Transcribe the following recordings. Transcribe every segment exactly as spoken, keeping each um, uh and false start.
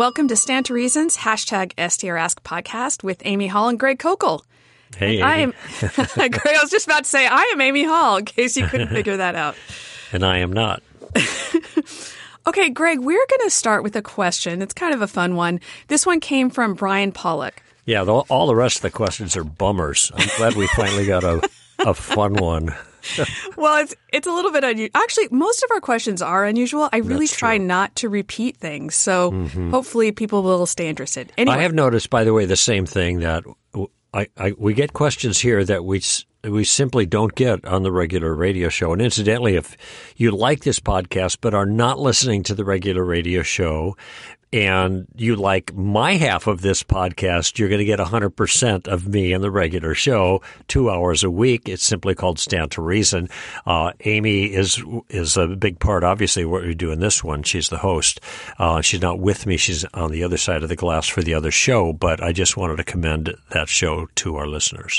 Welcome to Stand to Reason's hashtag S T R Ask podcast with Amy Hall and Greg Kokel. Hey, I am. Greg, I was just about to say I am Amy Hall in case you couldn't figure that out. And I am not. Okay, Greg, we're going to start with a question. It's kind of a fun one. This one came from Brian Pollock. Yeah, the, all the rest of the questions are bummers. I'm glad we finally got a, a fun one. Well, it's it's a little bit unusual. Actually, most of our questions are unusual. I really That's try true. not to repeat things, so mm-hmm. hopefully people will stay interested. Anyway. I have noticed, by the way, the same thing that I, I we get questions here that we we simply don't get on the regular radio show. And incidentally, if you like this podcast but are not listening to the regular radio show, and you like my half of this podcast, you're going to get one hundred percent of me in the regular show, two hours a week. It's simply called Stand to Reason. Uh, Amy is is a big part, obviously, what we do in this one. She's the host. Uh, she's not with me. She's on the other side of the glass for the other show, but I just wanted to commend that show to our listeners.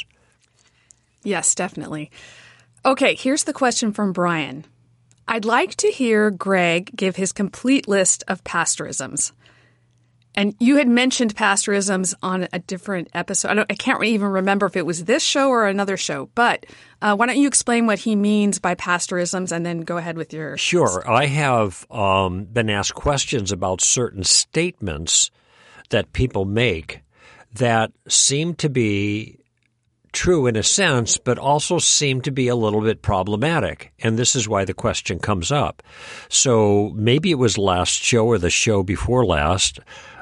Yes, definitely. Okay, here's the question from Brian. I'd like to hear Greg give his complete list of pastorisms. And you had mentioned pastorisms on a different episode. I, don't, I can't even remember if it was this show or another show. But uh, why don't you explain what he means by pastorisms and then go ahead with your... Sure. I have um, been asked questions about certain statements that people make that seem to be true in a sense, but also seem to be a little bit problematic. And this is why the question comes up. So maybe it was last show or the show before last.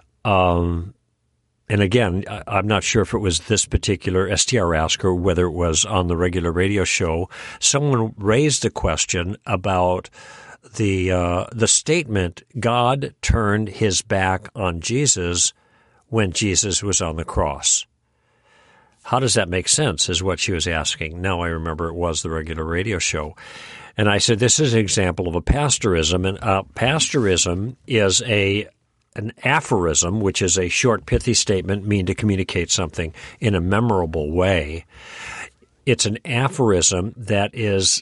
Um, and again, I'm not sure if it was this particular S T R Ask or whether it was on the regular radio show. Someone raised a question about the uh, the statement, God turned his back on Jesus when Jesus was on the cross. How does that make sense, is what she was asking. Now I remember it was the regular radio show. And I said, this is an example of a pastorism. And uh, pastorism is a an aphorism, which is a short, pithy statement mean to communicate something in a memorable way. It's an aphorism that is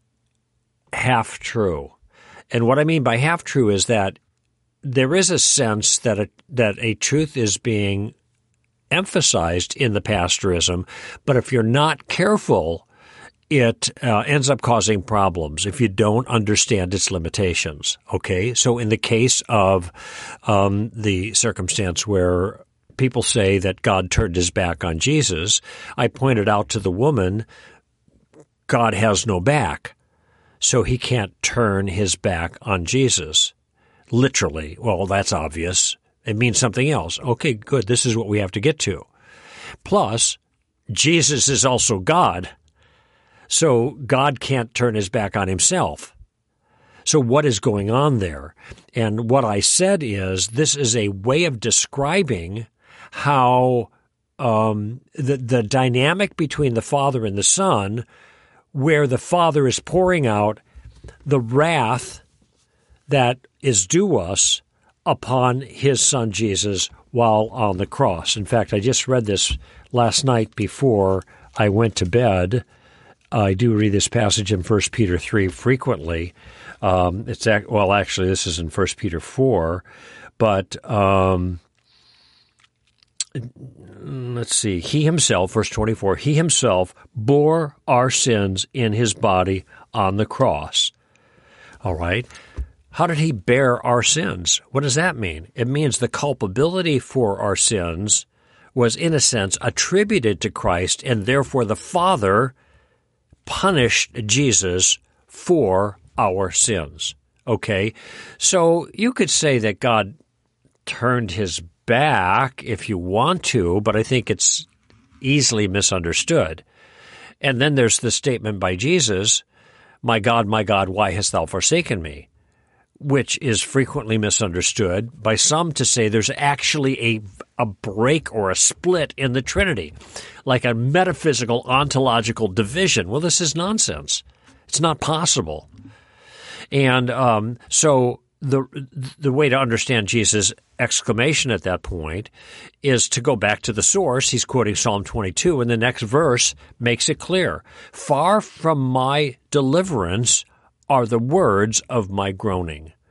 half true. And what I mean by half true is that there is a sense that a, that a truth is being emphasized in the pastorism, but if you're not careful, it uh, ends up causing problems if you don't understand its limitations, okay? So in the case of um, the circumstance where people say that God turned his back on Jesus, I pointed out to the woman, God has no back, so he can't turn his back on Jesus. Literally. Well, that's obvious. It means something else. Okay, good. This is what we have to get to. Plus, Jesus is also God. So God can't turn his back on himself. So what is going on there? And what I said is this is a way of describing how um, the, the dynamic between the Father and the Son, where the Father is pouring out the wrath that is due us upon his Son Jesus while on the cross. In fact, I just read this last night before I went to bed. I do read this passage in First Peter three frequently. Um, it's well, actually, this is in First Peter four, but um, let's see. He himself, verse twenty-four, he himself bore our sins in his body on the cross. All right. How did he bear our sins? What does that mean? It means the culpability for our sins was, in a sense, attributed to Christ, and therefore the Father punished Jesus for our sins. Okay? So you could say that God turned his back if you want to, but I think it's easily misunderstood. And then there's the statement by Jesus, my God, my God, why hast thou forsaken me? Which is frequently misunderstood by some to say there's actually a a break or a split in the Trinity, like a metaphysical ontological division. Well, this is nonsense. It's not possible. And um, so the the way to understand Jesus' exclamation at that point is to go back to the source. He's quoting Psalm twenty-two, and the next verse makes it clear. Far from my deliverance are the words of my groaning.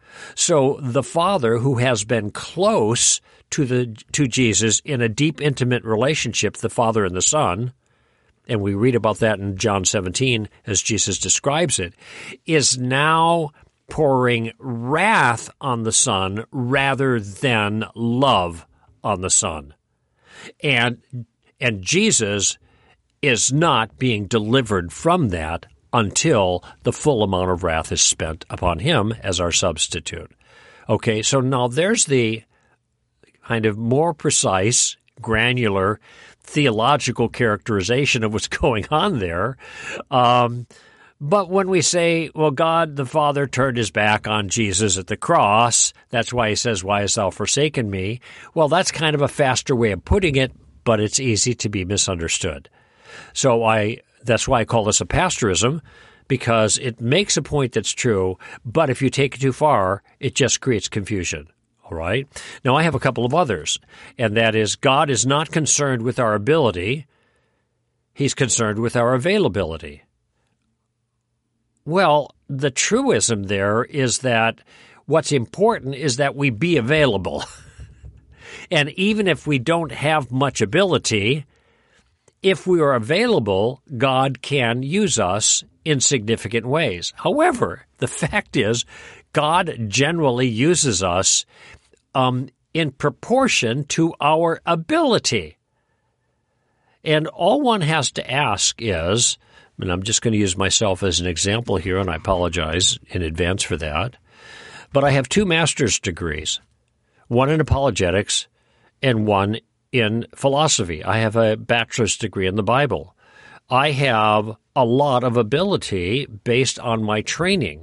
So the Father, who has been close to the to Jesus in a deep, intimate relationship, the Father and the Son, and we read about that in John seventeen as Jesus describes it, is now pouring wrath on the Son rather than love on the Son. And and Jesus is not being delivered from that until the full amount of wrath is spent upon him as our substitute. Okay, so now there's the kind of more precise, granular, theological characterization of what's going on there. Um, but when we say, well, God the Father turned his back on Jesus at the cross, that's why he says, why hast thou forsaken me? Well, that's kind of a faster way of putting it, but it's easy to be misunderstood. So I that's why I call this a pastorism, because it makes a point that's true, but if you take it too far, it just creates confusion. All right? Now, I have a couple of others, and that is God is not concerned with our ability. He's concerned with our availability. Well, the truism there is that what's important is that we be available. And even if we don't have much ability, if we are available, God can use us in significant ways. However, the fact is, God generally uses us um, in proportion to our ability. And all one has to ask is, and I'm just going to use myself as an example here, and I apologize in advance for that, but I have two master's degrees, one in apologetics and one in philosophy. I have a bachelor's degree in the Bible. I have a lot of ability based on my training.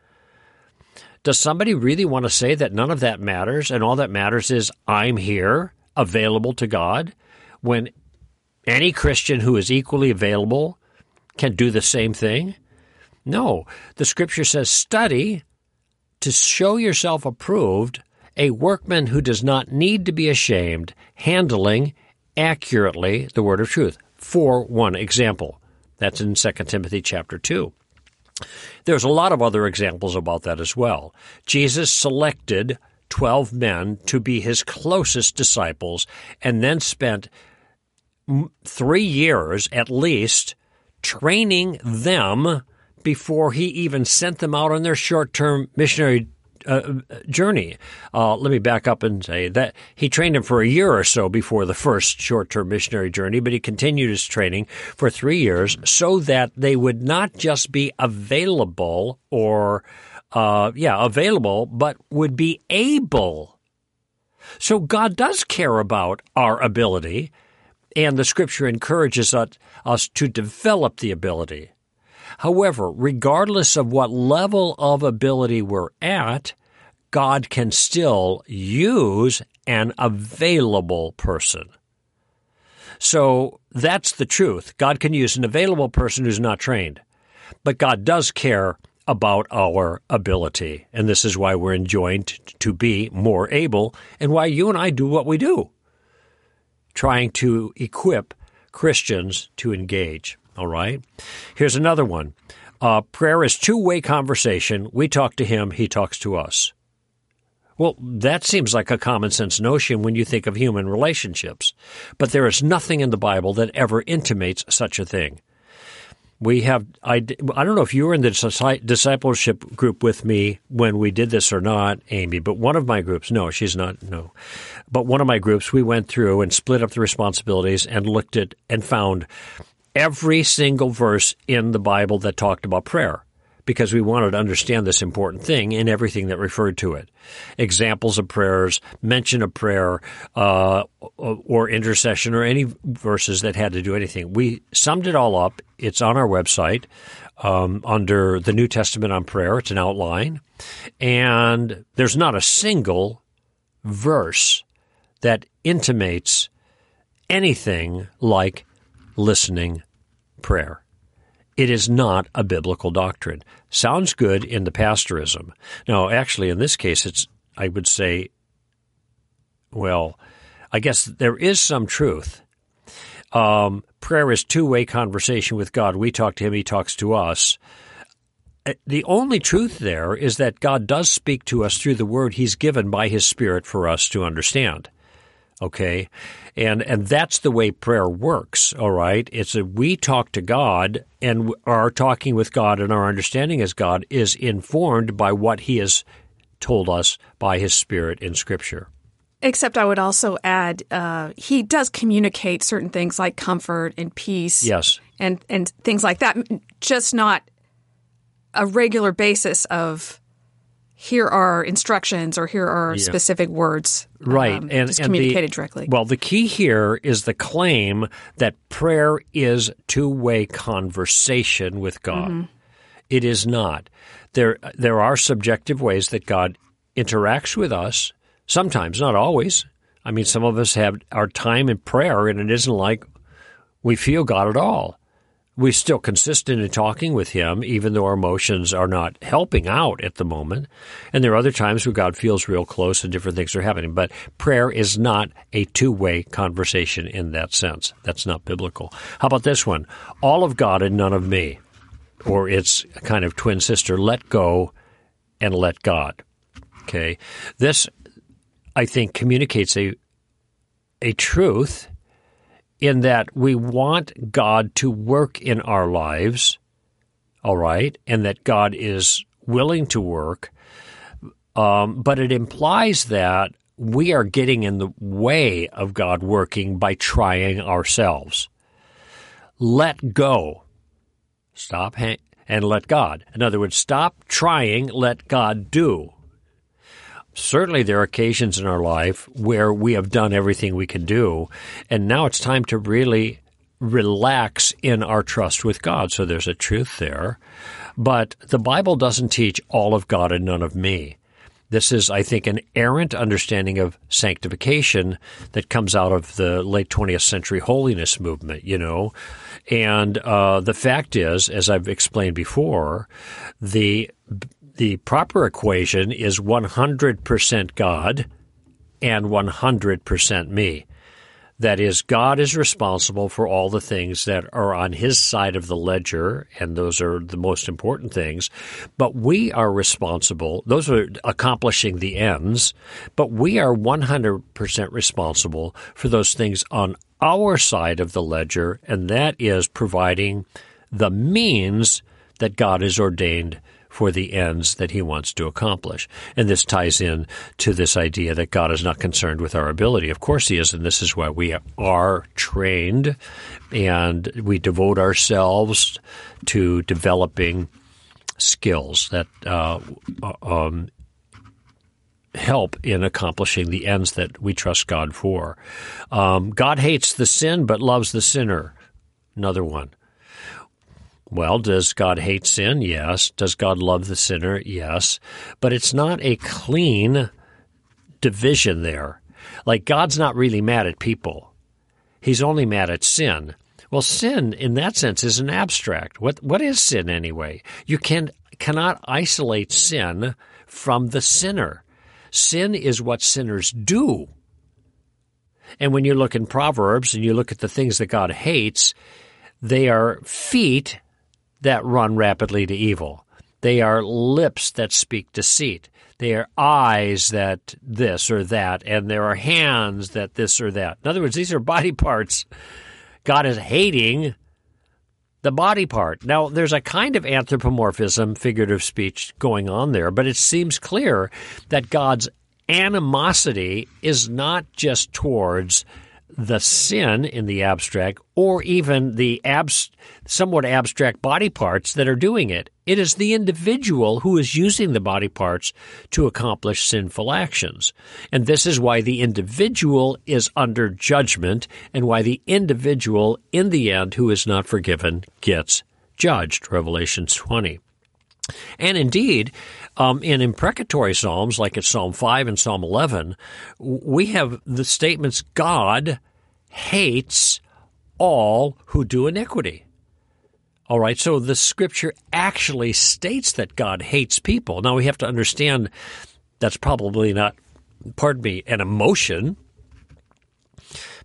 Does somebody really want to say that none of that matters and all that matters is I'm here, available to God, when any Christian who is equally available can do the same thing? No. The Scripture says, study to show yourself approved, a workman who does not need to be ashamed, handling accurately the word of truth. For one example. That's in Second Timothy chapter two. There's a lot of other examples about that as well. Jesus selected twelve men to be his closest disciples and then spent three years at least training them before he even sent them out on their short-term missionary uh, journey. Uh, let me back up and say that he trained them for a year or so before the first short-term missionary journey, but he continued his training for three years so that they would not just be available or, uh, yeah, available, but would be able. So God does care about our ability, and the Scripture encourages us, us to develop the ability. However, regardless of what level of ability we're at, God can still use an available person. So that's the truth. God can use an available person who's not trained. But God does care about our ability. And this is why we're enjoined to be more able and why you and I do what we do, trying to equip Christians to engage. All right? Here's another one. Uh, prayer is two-way conversation. We talk to him, he talks to us. Well, that seems like a common-sense notion when you think of human relationships. But there is nothing in the Bible that ever intimates such a thing. We have, I, I don't know if you were in the discipleship group with me when we did this or not, Amy, but one of my groups, no, she's not, no. But one of my groups, we went through and split up the responsibilities and looked at and found every single verse in the Bible that talked about prayer, because we wanted to understand this important thing in everything that referred to it. Examples of prayers, mention of prayer, uh, or intercession, or any verses that had to do anything. We summed it all up. It's on our website um, under the New Testament on Prayer. It's an outline. And there's not a single verse that intimates anything like listening prayer. It is not a biblical doctrine. Sounds good in the pastorism. Now, actually, in this case, it's, I would say, well, I guess there is some truth. Um, prayer is two-way conversation with God. We talk to him, he talks to us. the only truth there is that God does speak to us through the word he's given by his Spirit for us to understand. Okay? And and that's the way prayer works, all right? It's that we talk to God, and our talking with God and our understanding as God is informed by what he has told us by his Spirit in Scripture. Except I would also add, uh, he does communicate certain things like comfort and peace. Yes. And, and things like that, just not a regular basis of here are instructions or here are yeah. specific words. Right. Um, and just and communicated the, directly. Well, the key here is the claim that prayer is two-way conversation with God. Mm-hmm. It is not. There, there are subjective ways that God interacts with us. Sometimes, not always. I mean, some of us have our time in prayer, and it isn't like we feel God at all. We're still consistent in talking with him, even though our emotions are not helping out at the moment. And there are other times where God feels real close and different things are happening. But prayer is not a two-way conversation in that sense. That's not biblical. How about this one? All of God and none of me. Or its kind of twin sister, let go and let God. Okay? This, I think, communicates a a truth in that we want God to work in our lives, all right, and that God is willing to work, um, but it implies that we are getting in the way of God working by trying ourselves. Let go. Stop ha- and let God. In other words, stop trying, let God do. Certainly there are occasions in our life where we have done everything we can do, and now it's time to really relax in our trust with God. So there's a truth there. But the Bible doesn't teach all of God and none of me. This is, I think, an errant understanding of sanctification that comes out of the late twentieth century holiness movement, you know. And uh, the fact is, as I've explained before, the The proper equation is one hundred percent God and one hundred percent me. That is, God is responsible for all the things that are on his side of the ledger, and those are the most important things. But we are responsible. Those are accomplishing the ends, but we are one hundred percent responsible for those things on our side of the ledger, and that is providing the means that God has ordained for the ends that he wants to accomplish. And this ties in to this idea that God is not concerned with our ability. Of course he is, and this is why we are trained and we devote ourselves to developing skills that uh, um, help in accomplishing the ends that we trust God for. Um, God hates the sin but loves the sinner. Another one. Well, does God hate sin? Yes. Does God love the sinner? Yes. But it's not a clean division there. Like, God's not really mad at people. He's only mad at sin. Well, sin, in that sense, is an abstract. What What is sin, anyway? You can, cannot isolate sin from the sinner. Sin is what sinners do. And when you look in Proverbs and you look at the things that God hates, they are feet that run rapidly to evil. They are lips that speak deceit. They are eyes that this or that, and there are hands that this or that. In other words, these are body parts. God is hating the body part. Now, there's a kind of anthropomorphism, figurative speech, going on there, but it seems clear that God's animosity is not just towards the sin in the abstract, or even the abs- somewhat abstract body parts that are doing it. It is the individual who is using the body parts to accomplish sinful actions. And this is why the individual is under judgment, and why the individual, in the end, who is not forgiven, gets judged. Revelation twenty. And indeed, um, in imprecatory psalms, like at Psalm five and Psalm eleven, we have the statements, God hates all who do iniquity. All right, so the Scripture actually states that God hates people. Now, we have to understand that's probably not, pardon me, an emotion,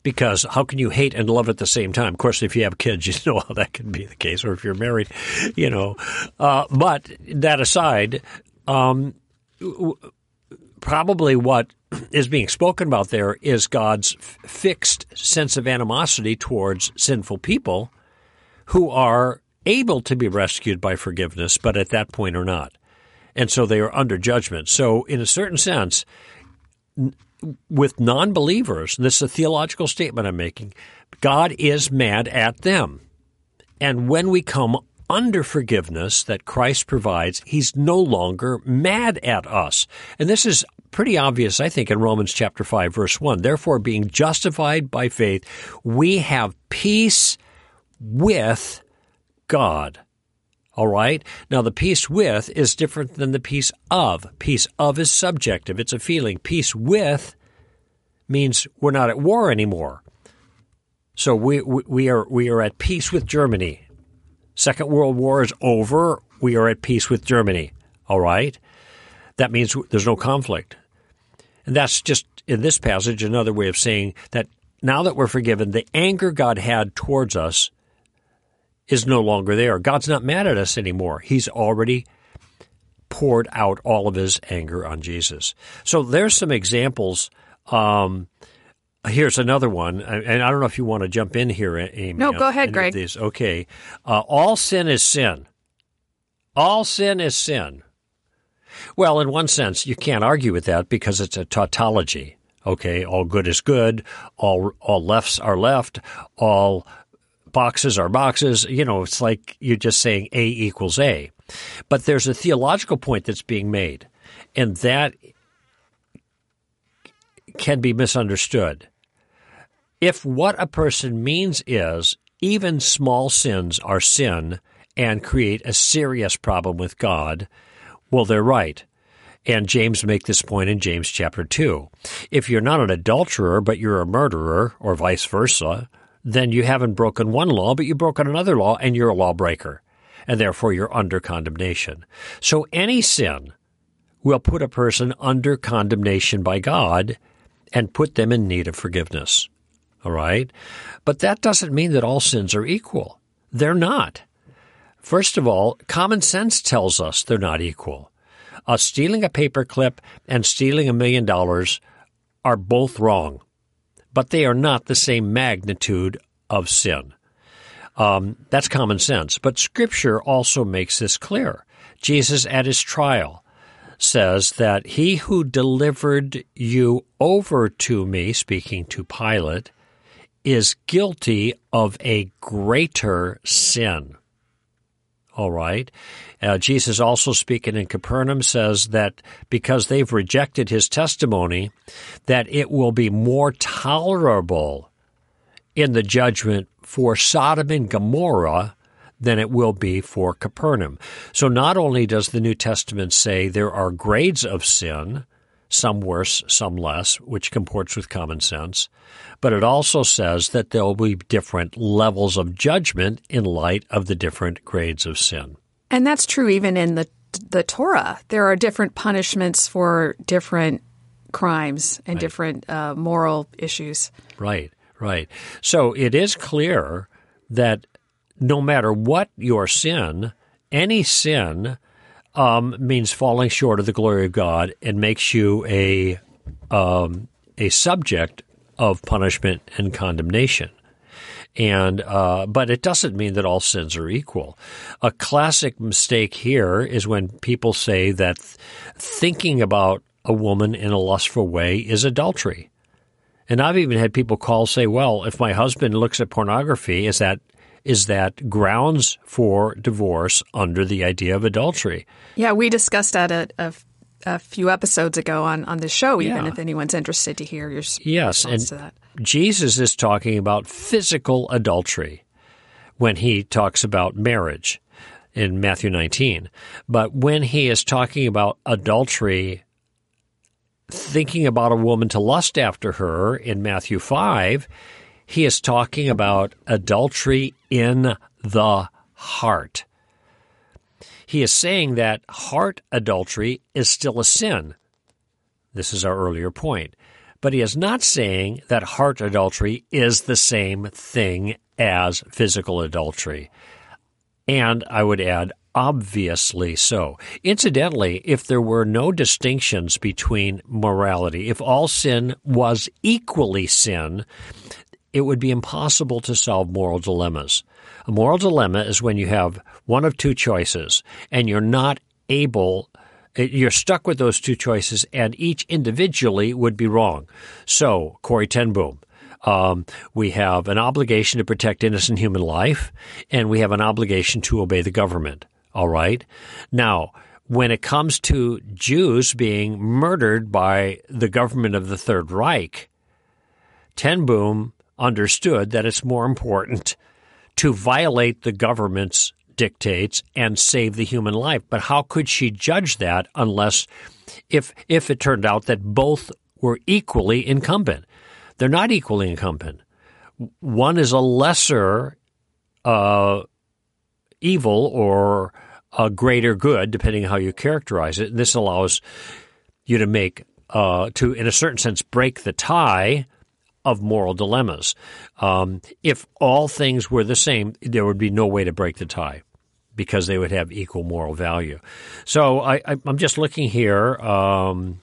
Because how can you hate and love at the same time? Of course, if you have kids, you know how that can be the case, or if you're married, you know. Uh, but that aside, um, probably what is being spoken about there is God's f- fixed sense of animosity towards sinful people who are able to be rescued by forgiveness, but at that point are not. And so they are under judgment. So in a certain sense, n- with non-believers, and this is a theological statement I'm making, God is mad at them. And when we come under forgiveness that Christ provides, he's no longer mad at us. And this is pretty obvious, I think, in Romans chapter five, verse one. Therefore, being justified by faith, we have peace with God. All right? Now, the peace with is different than the peace of. Peace of is subjective. It's a feeling. Peace with means we're not at war anymore. So we, we, we are we are at peace with Germany. Second World War is over. We are at peace with Germany. All right? That means there's no conflict. And that's just, in this passage, another way of saying that now that we're forgiven, the anger God had towards us is no longer there. God's not mad at us anymore. He's already poured out all of his anger on Jesus. So there's some examples. Um, here's another one, and I don't know if you want to jump in here, Amy. No, go ahead, Greg. These. Okay. Uh, all sin is sin. All sin is sin. Well, in one sense, you can't argue with that because it's a tautology. Okay, all good is good, all all lefts are left, all boxes are boxes. You know, it's like you're just saying A equals A. But there's a theological point that's being made, and that can be misunderstood. If what a person means is even small sins are sin and create a serious problem with God, well, they're right. And James make this point in James chapter two. If you're not an adulterer, but you're a murderer, or vice versa, then you haven't broken one law, but you've broken another law, and you're a lawbreaker. And therefore, you're under condemnation. So any sin will put a person under condemnation by God and put them in need of forgiveness. All right? But that doesn't mean that all sins are equal. They're not. First of all, common sense tells us they're not equal. Uh, stealing a paperclip and stealing a million dollars are both wrong, but they are not the same magnitude of sin. Um, that's common sense. But Scripture also makes this clear. Jesus at his trial says that he who delivered you over to me, speaking to Pilate, is guilty of a greater sin. All right. Uh, Jesus also speaking in Capernaum says that because they've rejected his testimony, that it will be more tolerable in the judgment for Sodom and Gomorrah than it will be for Capernaum. So not only does the New Testament say there are grades of sin, some worse, some less, which comports with common sense, but it also says that there will be different levels of judgment in light of the different grades of sin. And that's true even in the the Torah. There are different punishments for different crimes and right. different uh, moral issues. Right, right. So it is clear that no matter what your sin, any sin um, means falling short of the glory of God and makes you a um, a subject of punishment and condemnation. And uh, but it doesn't mean that all sins are equal. A classic mistake here is when people say that th- thinking about a woman in a lustful way is adultery. And I've even had people call say, well, if my husband looks at pornography, is that is that grounds for divorce under the idea of adultery? Yeah, we discussed that a, a, a few episodes ago on, on the show, even yeah. if anyone's interested to hear your yes, response and to that. Jesus is talking about physical adultery when he talks about marriage in Matthew nineteen. But when he is talking about adultery, thinking about a woman to lust after her in Matthew five, he is talking about adultery in the heart. He is saying that heart adultery is still a sin. This is our earlier point. But he is not saying that heart adultery is the same thing as physical adultery. And I would add, obviously so. Incidentally, if there were no distinctions between morality, if all sin was equally sin, it would be impossible to solve moral dilemmas. A moral dilemma is when you have one of two choices and you're not able, you're stuck with those two choices, and each individually would be wrong. So, Corrie ten Boom, um, we have an obligation to protect innocent human life, and we have an obligation to obey the government. All right? Now, when it comes to Jews being murdered by the government of the Third Reich, ten Boom understood that it's more important to violate the government's dictates and save the human life. But how could she judge that unless if if it turned out that both were equally incumbent? They're not equally incumbent. One is a lesser uh, evil or a greater good, depending on how you characterize it. And this allows you to make, uh, to, in a certain sense, break the tie of moral dilemmas. Um, if all things were the same, there would be no way to break the tie because they would have equal moral value. So I, I, I'm just looking here. Um,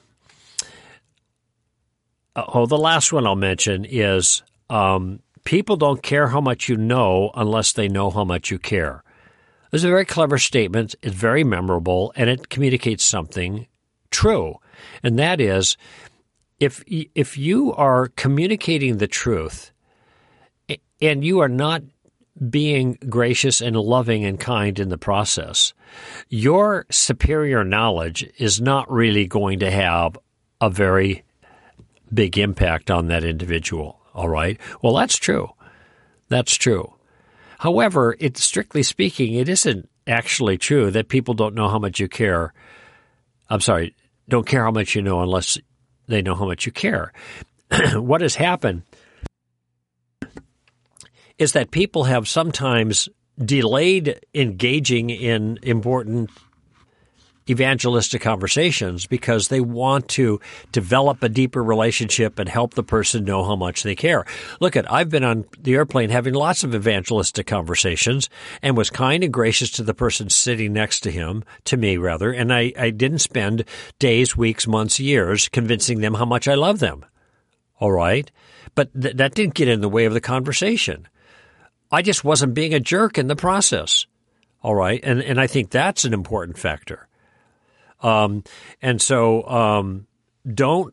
oh, the last one I'll mention is um, people don't care how much you know unless they know how much you care. This is a very clever statement. It's very memorable, and it communicates something true, and that is, If if you are communicating the truth and you are not being gracious and loving and kind in the process, your superior knowledge is not really going to have a very big impact on that individual, all right? Well, that's true. That's true. However, it, strictly speaking, it isn't actually true that people don't know how much you care. I'm sorry, don't care how much you know unless they know how much you care. What has happened is that people have sometimes delayed engaging in important evangelistic conversations because they want to develop a deeper relationship and help the person know how much they care. Look at, I've been on the airplane having lots of evangelistic conversations and was kind and gracious to the person sitting next to him, to me rather, and I, I didn't spend days, weeks, months, years convincing them how much I love them. All right? But th- that didn't get in the way of the conversation. I just wasn't being a jerk in the process. All right? And, and I think that's an important factor. Um, and so um, don't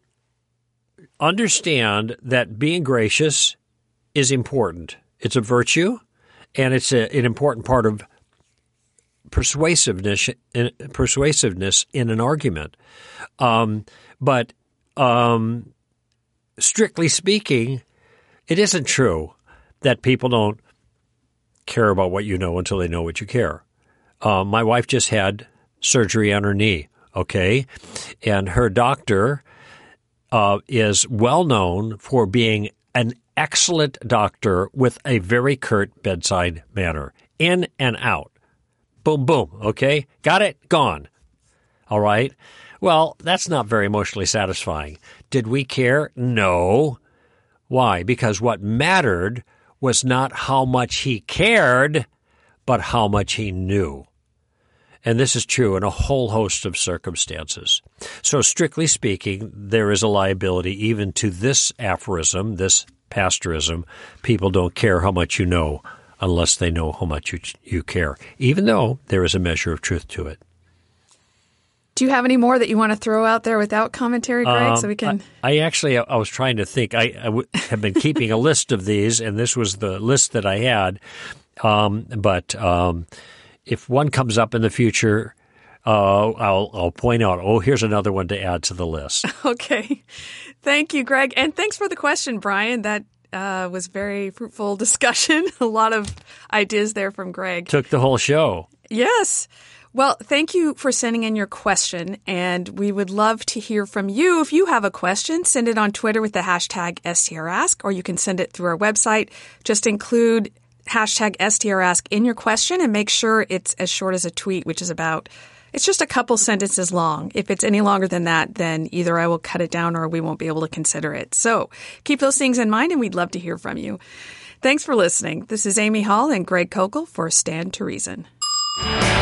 understand that being gracious is important. It's a virtue, and it's a, an important part of persuasiveness, persuasiveness in an argument. Um, but um, strictly speaking, it isn't true that people don't care about what you know until they know what you care. Uh, my wife just had surgery on her knee. Okay, and her doctor uh, is well known for being an excellent doctor with a very curt bedside manner, in and out. Boom, boom, okay? Got it? Gone. All right? Well, that's not very emotionally satisfying. Did we care? No. Why? Because what mattered was not how much he cared, but how much he knew. And this is true in a whole host of circumstances. So strictly speaking, there is a liability even to this aphorism, this pastorism. People don't care how much you know unless they know how much you, you care, even though there is a measure of truth to it. Do you have any more that you want to throw out there without commentary, Greg, um, so we can... I, I actually, I was trying to think. I, I w- have been keeping a list of these, and this was the list that I had. Um, but... Um, If one comes up in the future, uh, I'll, I'll point out, oh, here's another one to add to the list. Okay. Thank you, Greg. And thanks for the question, Brian. That uh, was very fruitful discussion. A lot of ideas there from Greg. Took the whole show. Yes. Well, thank you for sending in your question. And we would love to hear from you. If you have a question, send it on Twitter with the hashtag S T R Ask, or you can send it through our website. Just include hashtag S T R Ask in your question and make sure it's as short as a tweet, which is about, It's just a couple sentences long. If it's any longer than that, then either I will cut it down or we won't be able to consider it. So keep those things in mind, and we'd love to hear from you. Thanks for listening. This is Amy Hall and Greg Kokel for Stand to Reason.